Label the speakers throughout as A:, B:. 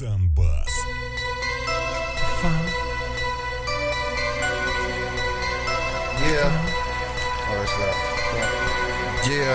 A: Sunbus.
B: Yeah. Oh, that's loud. Yeah.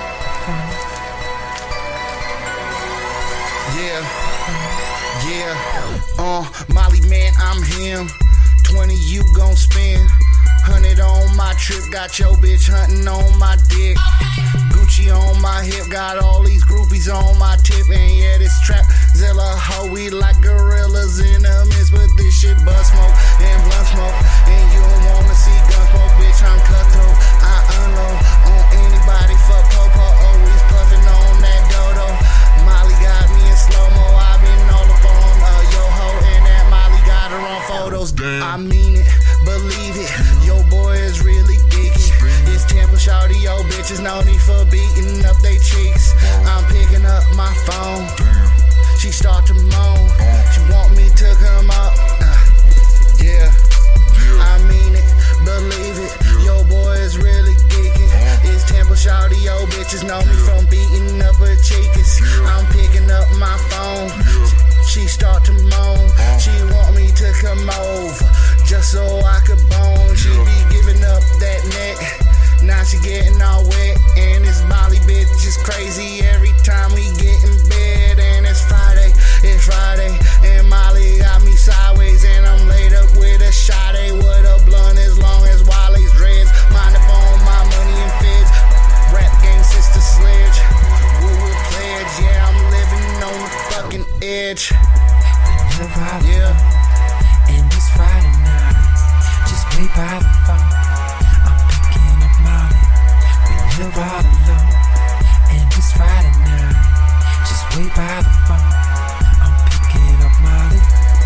B: Molly man, I'm him. 20 you gon' spend. 100 on my trip, got your bitch hunting on my dick. Gucci on my hip, got all these groupies on my tip. And yeah, this trap Zilla hoe, we like gorillas in the midst. But this shit buzz smoke and blunt smoke. And you don't wanna see gun smoke, bitch, I'm cutthroat. I unload on anybody, fuck Popo, always puffin' on that dodo. Molly got me in slow-mo, I been all up on yo ho. And that Molly got her on photos. Damn. I mean it, believe it, yo boy is really geeking. It's Tampa shawty, yo bitches no need for beating up they cheeks. I'm picking up my phone, she start to moan. She want me to come up, yeah. I mean it, believe it, yo boy is really geeking. It's Tampa shawty, yo bitches know me from beating up her cheeks. I'm picking up my phone, she start to moan. She want me to come over just so I could bone. She be giving up that neck, now she getting all wet. And this Molly bitch is crazy every time we get in bed. And it's Friday, and Molly got me sideways. And I'm laid up with a shawty with a blunt as long as Wally's dreads. Mind up on my money and feds, rap game sister sledge. Woo pledge, yeah, I'm living on the fucking edge. Yeah.
C: And this Friday night, just wait by the phone. I'm picking up Molly when you're all alone. And this Friday night, just wait by the phone. I'm picking up Molly.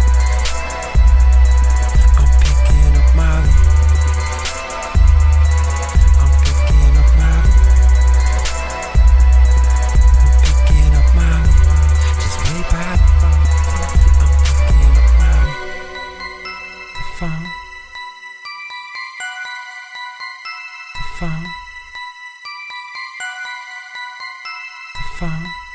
C: I'm picking up Molly. I'm picking up Molly. I'm picking up Molly. Just wait by the phone. I'm picking up Molly. The phone. The phone. The phone.